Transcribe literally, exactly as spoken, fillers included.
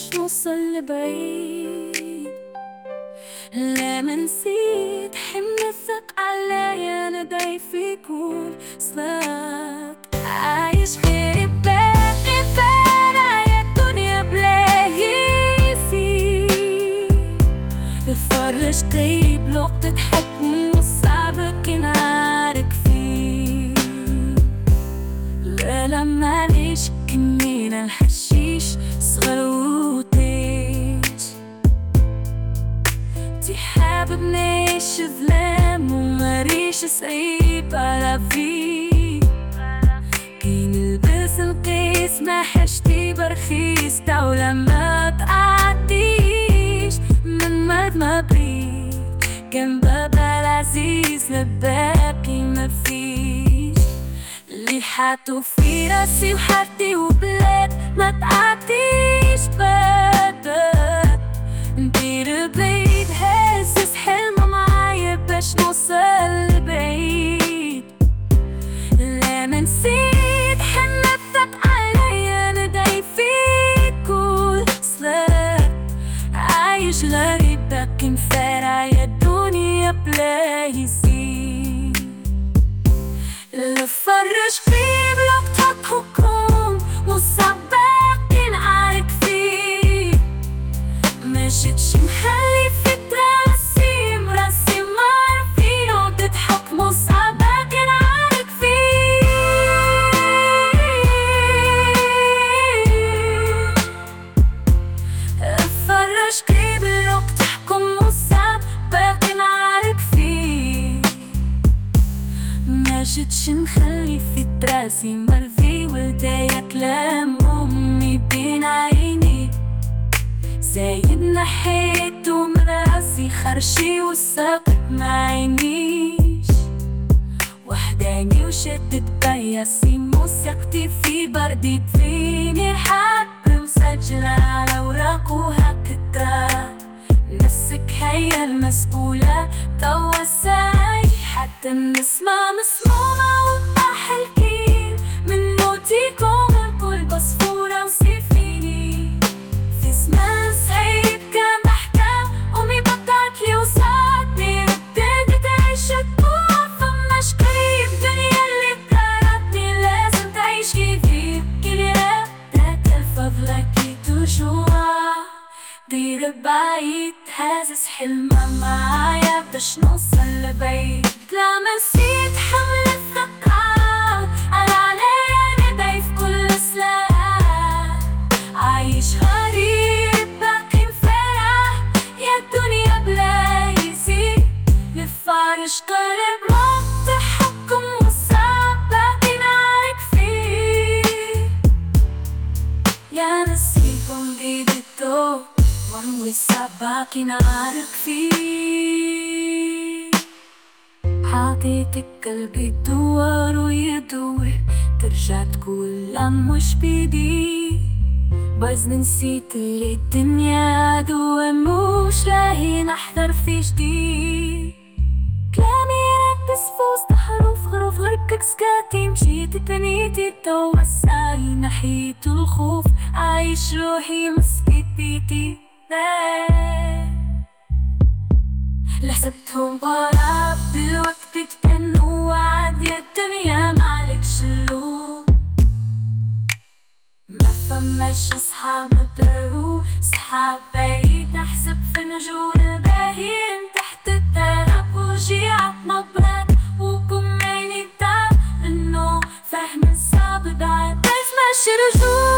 باش نوصل لبعيد. لا منسيت حمسك عليا انا ضعيف يكون صلاك عايش غير باقي فانا يا الدنيا بلا يسير. الفرج طيب لو بتضحك وصعب كنعارك فيه. لا لما ليش كمينا الحشيش صغر وتيش. تي حابب نعيش ظلام ومريش صعيب على في. كي نلبس نقيس ما حاجتي برخيص دولة ما تعديش من مرض ما بريد. كان بابا العزيز لباقي ما فيش. اللي حاطو في راسي وحارتي وبلاد ما تعديش بابا. ندير بعيد هزز حلمه معايا باش نوصل لبعيد. لا منسيت حنتك عليا ندعي فيك كل صلاة عايش غريب باقي مفارع يا الدنيا بلا يزيد. الفرج قريب لو بتضحكهم وصعب باقي نعارك فيه. مشيتش محلي في التراسيم راسي معرفين وتضحك مصعب باقي نعارك فيه. الفرج قريب لو بتحكم وصعب باقي نعارك فيه. مشيتش نخلي في التراسي مرفي ولدايا كلام أمي بين عيني. زايد نحيت ومن راسي خرشي والساقط معينيش. وحداني وشدت بياسي موسيقتي في بردي فيني. حب مسجلة على اوراق وهكذا نفسك هي المسؤولة توا الساي. حتى نسمع مسمومة وطاح الكيل من موتيكم الكل بصفورة وصيفيني. في زمان صعيب كان بحكى أمي بطلتلي وصعدني رديت تعيش الدور فماش قريب. دنيا اللي بكرتني لازم تعيش كيفي كيلي رابطة الفضلكي تجوع. دير بعيد هازز حلمة معايا باش نوصل لبعيد. لا منسيت حمل الثقال أنا عليا ندعي في كل سلاح. عايش غريب باقي مفرح يا الدنيا بلا يزيد. الفارج قرب وقت حكم وصعب باقي نعارك فيه. يا نسيكم بيد الدور ونوي صعب باقي نعارك فيه. حاطيتك قلبي يدور ويدور ترجع تقول لا مش بيدي. بس نسيت اللي الدنيا دوا مش راهي نحضر في جديد. كلامي يركز في وسط حروف حروف غركك سكاتي. مشيت تنيتي توا الساي نحيت الخوف عايش روحي مسكت بيتي. لحسبتهم غراب بالوقت تكنوا وعد يا الدنيا معلكش اللوم. ما فماش صحاب مبرو صحاب بعيد نحسب في نجوم الباهين. تحت التراب وجيعة نبرات وكم عيني تعب انه فهم صعب بعد بس ماشي رجوع.